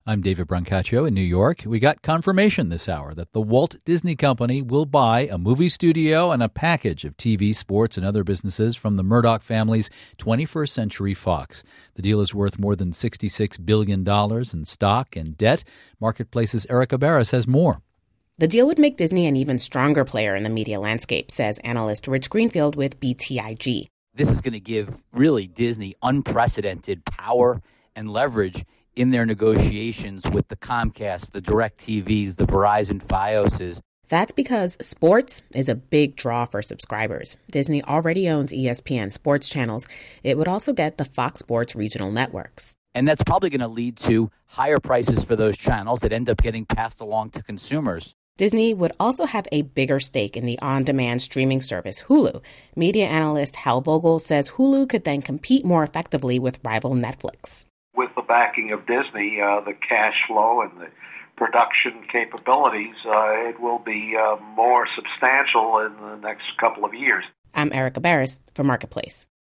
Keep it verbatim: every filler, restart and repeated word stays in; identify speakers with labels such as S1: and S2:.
S1: I'm David Brancaccio in New York. We got confirmation this hour that the Walt Disney Company will buy a movie studio and a package of T V, sports, and other businesses from the Murdoch family's twenty-first Century Fox. The deal is worth more than sixty-six billion dollars in stock and debt. Marketplace's Erica Barris has more.
S2: The deal would make Disney an even stronger player in the media landscape, says analyst Rich Greenfield with B T I G.
S3: This is going to give really Disney unprecedented power and leverage in their negotiations with the Comcast, the DirecTVs, the Verizon Fioses.
S2: That's because sports is a big draw for subscribers. Disney already owns E S P N sports channels. It would also get the Fox Sports regional networks.
S3: And that's probably going to lead to higher prices for those channels that end up getting passed along to consumers.
S2: Disney would also have a bigger stake in the on-demand streaming service Hulu. Media analyst Hal Vogel says Hulu could then compete more effectively with rival Netflix.
S4: With the backing of Disney, uh, the cash flow and the production capabilities, uh, it will be uh, more substantial in the next couple of years.
S2: I'm Erica Barris for Marketplace.